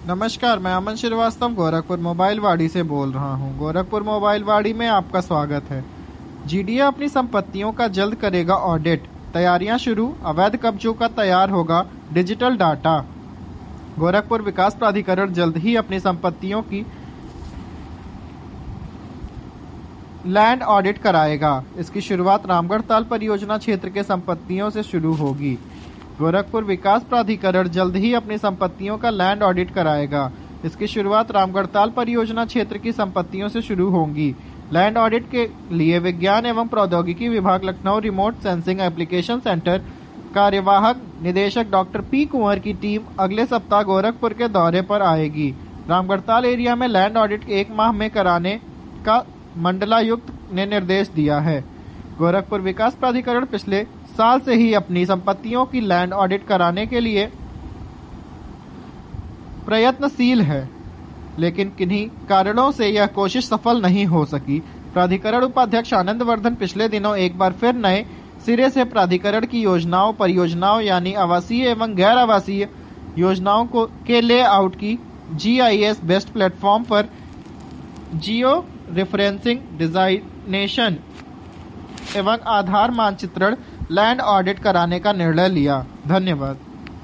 नमस्कार, मैं अमन श्रीवास्तव गोरखपुर मोबाइल वाड़ी से बोल रहा हूँ। गोरखपुर मोबाइल वाड़ी में आपका स्वागत है। जीडीए अपनी संपत्तियों का जल्द करेगा ऑडिट, तैयारियां शुरू, अवैध कब्जों का तैयार होगा डिजिटल डाटा। गोरखपुर विकास प्राधिकरण जल्द ही अपनी संपत्तियों की लैंड ऑडिट कराएगा। इसकी शुरुआत रामगढ़ ताल परियोजना क्षेत्र के संपत्तियों से शुरू होगी। गोरखपुर विकास प्राधिकरण जल्द ही अपनी संपत्तियों का लैंड ऑडिट कराएगा। इसकी शुरुआत रामगढ़ ताल परियोजना क्षेत्र की संपत्तियों से शुरू होगी। लैंड ऑडिट के लिए विज्ञान एवं प्रौद्योगिकी विभाग Lucknow remote sensing application centre कार्यवाहक निदेशक डॉक्टर पी कुंवर की टीम अगले सप्ताह गोरखपुर के दौरे पर आएगी। रामगढ़ ताल एरिया में लैंड ऑडिट 1 माह में कराने का मंडलायुक्त ने निर्देश दिया है। गोरखपुर विकास प्राधिकरण पिछले साल से ही अपनी संपत्तियों की लैंड ऑडिट कराने के लिए प्रयत्नशील है, लेकिन किन्हीं कारणों से यह कोशिश सफल नहीं हो सकी। प्राधिकरण उपाध्यक्ष आनंद वर्धन पिछले दिनों एक बार फिर नए सिरे से प्राधिकरण की योजनाओं, परियोजनाओं यानी आवासीय एवं गैर आवासीय योजनाओं के लेआउट की GIS बेस्ट प्लेटफॉर्म पर जियो रेफरेंसिंग, डिजाइनेशन एवं आधार मानचित्रण लैंड ऑडिट कराने का निर्णय लिया। धन्यवाद।